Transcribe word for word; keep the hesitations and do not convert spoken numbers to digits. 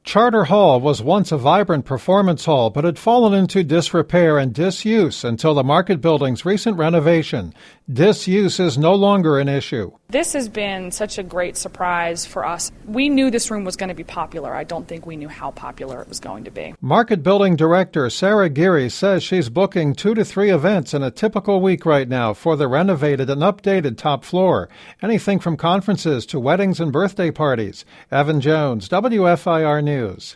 Charter Hall was once a vibrant performance hall, but had fallen into disrepair and disuse until the Market Building's recent renovation. Disuse is no longer an issue. This has been such a great surprise for us. We knew this room was going to be popular. I don't think we knew how popular it was going to be. Market Building Director Sarah Geary says she's booking two to three events in a typical week right now for the renovated and updated top floor. Anything from conferences to weddings and birthday parties. Evan Jones, W F I R News.